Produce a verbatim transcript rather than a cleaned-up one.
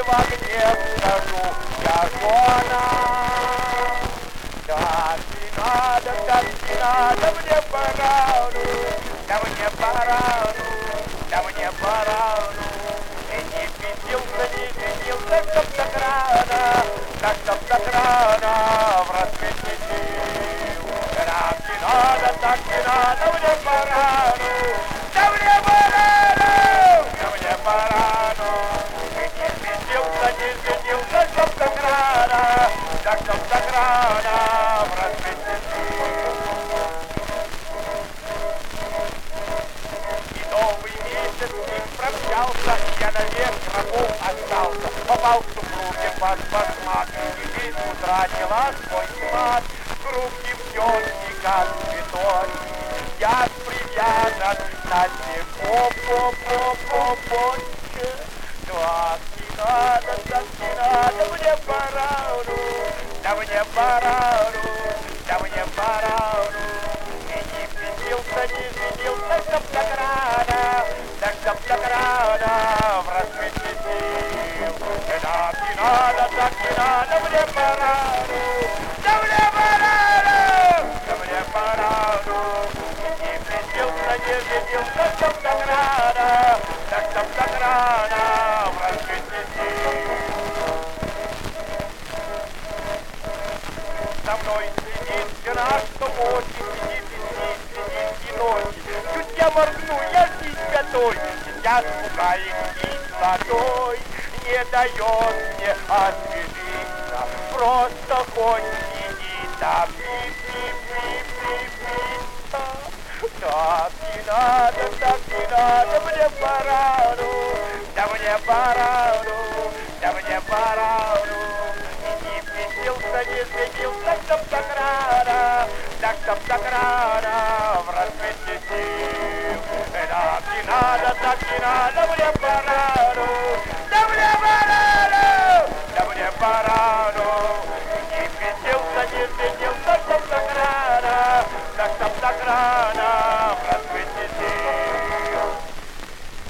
в огне скажу, я жена. Так не надо, так не надо, мне пора, ну, да мне пора, ну, да мне пора, ну. И не пятился, не женился, чтоб так рано, так чтоб так рано в рассвете сил. Так не надо, так не надо, мне пора, ну, да мне пора, ну, да мне пора, ну. И не пятился, не женился, чтоб так рано, так чтоб так рано в рассвете сил. И новый месяц с ним прощался, я навек врагом остался, попал к супруге под башмак, и весь утратила свой смак. Круг девчонки, как цветочки, сидят привязан на по-по-по-почке. Так не надо, так не надо, мне пора, ну, да мне пора, ну, да мне пора, ну. И не пятился, не женился, чтоб так рано, так чтоб так рано в рассвете сил. Так не надо, так не надо, мне пора, ну, да мне пора, ну, да мне пора, ну. И не пятился, не женился, чтоб так рано, так чтоб так рано в рассвете сил. За мной следит жена, что ночи сидит и спит, сидит и ночи. Чуть я моргну, я здесь готовый. Сейчас пугает кислотой, не дает мне освежиться. Просто хоть сидит, да пи-пи-пи-пи-пи. Так не надо, так не надо, мне пора, ну, да мне пора, ну, да мне пора, ну. Не женился, чтоб так рано, так чтоб так рано в рассвете сил. Так не надо, так не надо, мне пора.